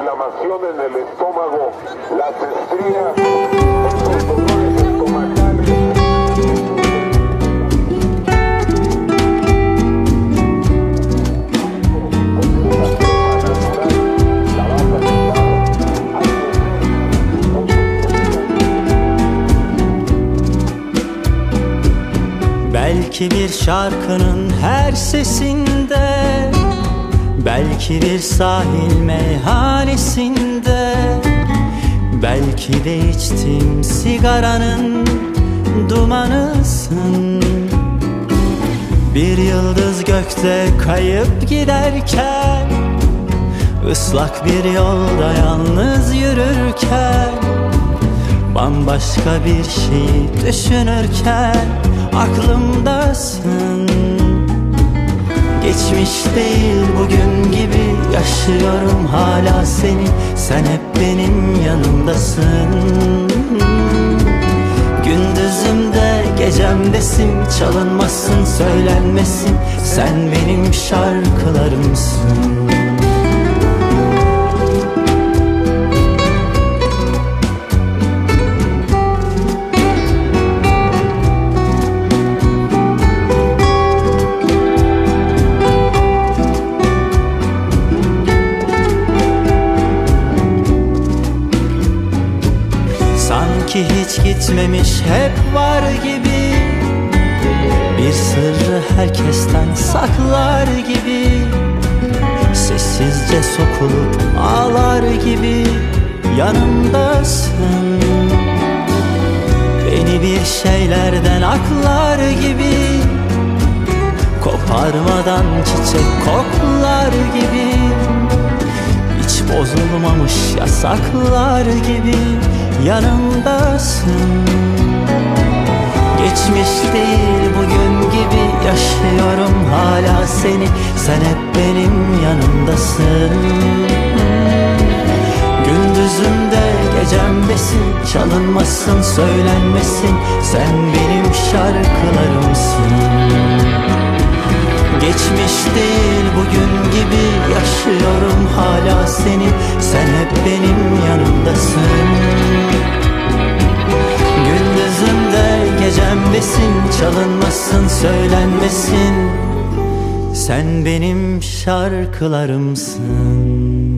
inflamación en el estómago, las estrías, esos dolores estomacales. Belki bir şarkının her sesinde, belki bir sahil meyhanesinde, belki de içtiğim sigaranın dumanısın. Bir yıldız gökte kayıp giderken, ıslak bir yolda yalnız yürürken, bambaşka bir şeyi düşünürken aklımdasın. Geçmiş değil bugün gibi yaşıyorum hala seni, sen hep benim yanımdasın. Gündüzümde gecemdesin, çalınmasın söylenmesin, sen benim şarkılarımsın. Sanki hiç gitmemiş hep var gibi, bir sırrı herkesten saklar gibi, sessizce sokulup ağlar gibi yanımdasın. Beni bir şeylerden aklar gibi, koparmadan çiçek koklar gibi, hiç bozulmamış yasaklar gibi yanımdasın. Geçmiş değil bugün gibi yaşıyorum hala seni, sen hep benim yanımdasın. Gündüzümde gecemdesin, çalınmasın söylenmesin, sen benim şarkılarımsın. Geçmiş değil bugün gibi yaşıyorum hala seni, sen hep benim yanımdasın. Gündüzümde gecemdesin, çalınmasın söylenmesin, sen benim şarkılarımsın.